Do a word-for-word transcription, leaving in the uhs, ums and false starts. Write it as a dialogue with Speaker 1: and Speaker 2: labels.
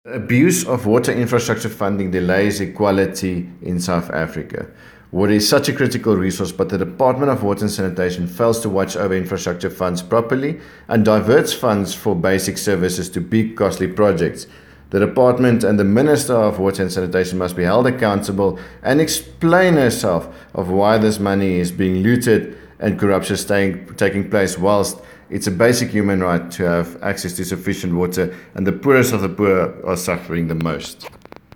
Speaker 1: Abuse of water infrastructure funding delays equality in South Africa. Water is such a critical resource, but the Department of Water and Sanitation fails to watch over infrastructure funds properly and diverts funds for basic services to big, costly projects. The department and the Minister of Water and Sanitation must be held accountable and explain herself of why this money is being looted and corruption staying, taking place, whilst it's a basic human right to have access to sufficient water, and the poorest of the poor are suffering the most.